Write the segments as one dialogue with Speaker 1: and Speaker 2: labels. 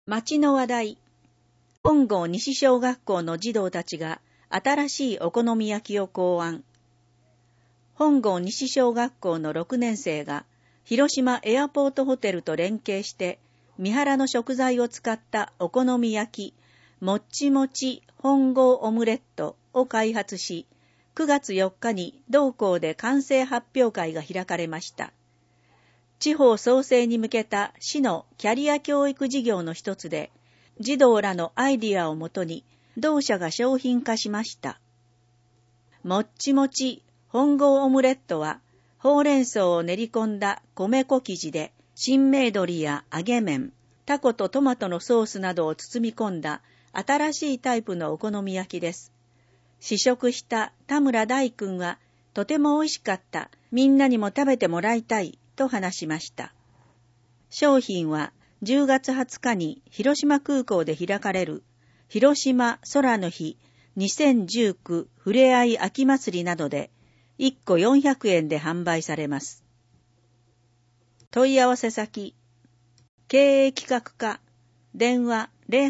Speaker 1: 町の話題。本郷西小学校の児童たちが新しいお好み焼きを考案。本郷西小学校の6年生が広島エアポートホテルと連携して三原の食材を使ったお好み焼きもっちもち本郷オムレットを開発し、9月4日に同校で完成発表会が開かれました。地方創生に向けた市のキャリア教育事業の一つで、児童らのアイディアをもとに同社が商品化しました。もっちもち本郷オムレットは、ほうれん草を練り込んだ米粉生地で、新明鶏や揚げ麺、タコとトマトのソースなどを包み込んだ新しいタイプのお好み焼きです。試食した田村大君は、とても美味しかった、みんなにも食べてもらいたいと話しました。商品は10月20日に広島空港で開かれる広島空の日2019ふれあい秋祭りなどで1個400円で販売されます。問い合わせ先、経営企画課、電話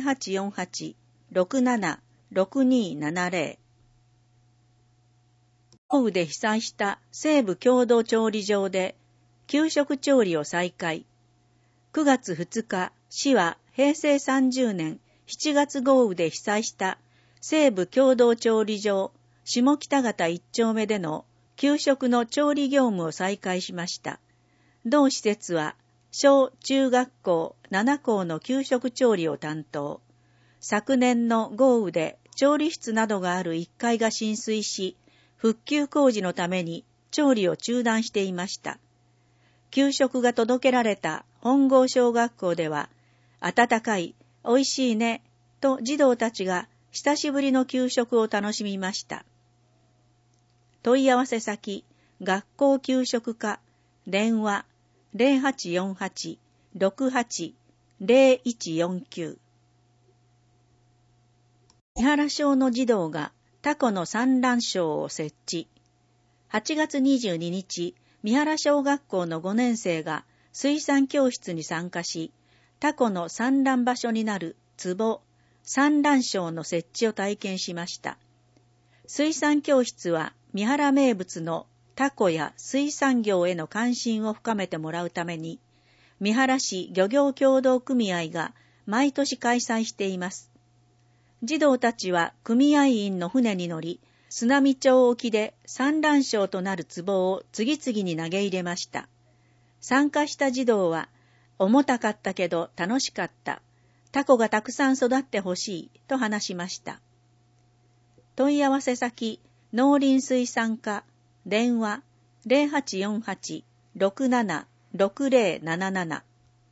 Speaker 1: 0848-676270。豪雨で被災した西部共同調理場で給食調理を再開。9月2日、市は平成30年7月豪雨で被災した西部共同調理場下北方1丁目での給食の調理業務を再開しました。同施設は小中学校7校の給食調理を担当。昨年の豪雨で調理室などがある1階が浸水し、復旧工事のために調理を中断していました。給食が届けられた本郷小学校では、温かい、おいしいね、と児童たちが久しぶりの給食を楽しみました。問い合わせ先、学校給食課、電話0848-680149。三原小の児童がタコの産卵床を設置。8月22日、三原小学校の5年生が水産教室に参加し、タコの産卵場所になる壺、産卵床の設置を体験しました。水産教室は三原名物のタコや水産業への関心を深めてもらうために、三原市漁業協同組合が毎年開催しています。児童たちは組合員の船に乗り、津波町沖で産卵床となる壺を次々に投げ入れました。参加した児童は、重たかったけど楽しかった。タコがたくさん育ってほしいと話しました。問い合わせ先、農林水産課、電話0848-676077。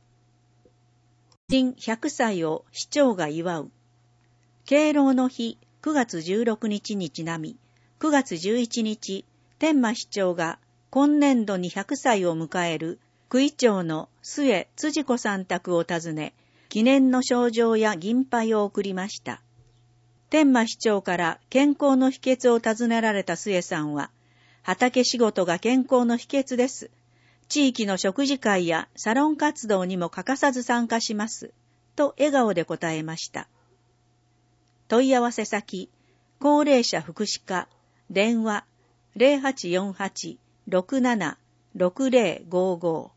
Speaker 1: 新100歳を市長が祝う。敬老の日9月16日にちなみ、9月11日、天満市長が今年度に100歳を迎える区井長の末辻子さん宅を訪ね、記念の賞状や銀牌を贈りました。天満市長から健康の秘訣を尋ねられた末さんは、畑仕事が健康の秘訣です。地域の食事会やサロン活動にも欠かさず参加します。と笑顔で答えました。問い合わせ先、高齢者福祉課、電話0848-676055。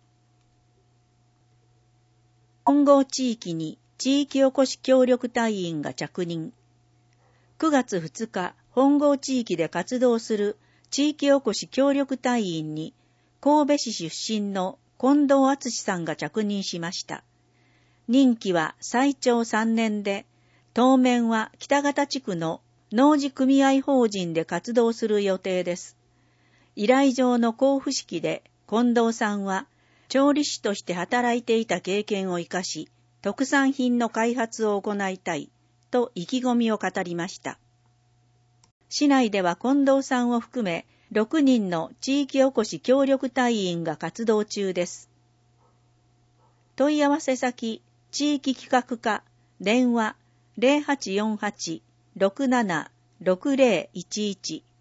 Speaker 1: 本郷地域に地域おこし協力隊員が着任。9月2日、本郷地域で活動する地域おこし協力隊員に、神戸市出身の近藤敦さんが着任しました。任期は最長3年で、当面は北方地区の農事組合法人で活動する予定です。依頼状の交付式で近藤さんは調理師として働いていた経験を生かし、特産品の開発を行いたいと意気込みを語りました。市内では近藤さんを含め6人の地域おこし協力隊員が活動中です。問い合わせ先、地域企画課、電話0848-676011。